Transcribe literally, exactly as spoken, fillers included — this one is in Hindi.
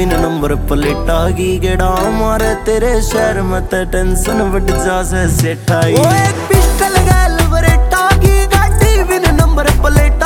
बिन नंबर प्लेट आ गई गेड़ा मारे तेरे शहर में ते टेंशन बढ़ जा से सेठाई। ओ एक पिस्टल गैल बरेटा की गाड़ी बिन नंबर प्लेट